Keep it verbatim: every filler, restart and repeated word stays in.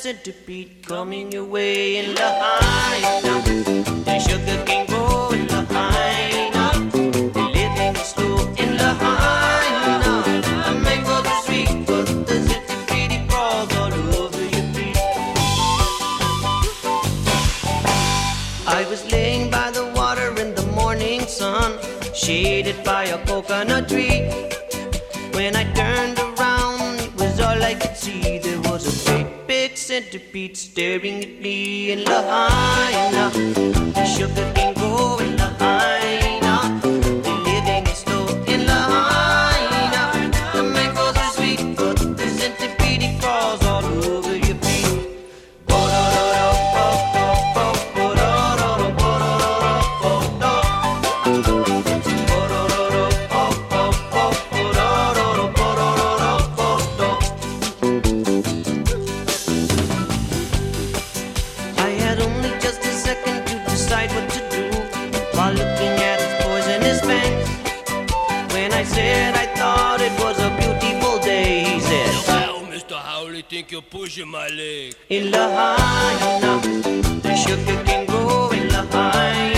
centipede coming your way in Lahaina. The sugar cane grow in Lahaina. The living is slow in Lahaina. The mangoes are sweet, but the centipede crawls all over your feet. I was laying by the water in the morning sun, shaded by a coconut tree. When I turned around, it was all I could see. There was a great big centipede staring at me in Lahaina. The sugar cane grow in Lahaina. The living is slow in Lahaina. The mangoes are sweet, but the centipede crawls all over your feet. I had only just a second to decide what to do while looking at his poisonous fangs. When I said I thought it was a beautiful day, he said, Well, Mister Howley, think you're pushing my leg. in Lahaina, the sugar cane grow in Lahaina.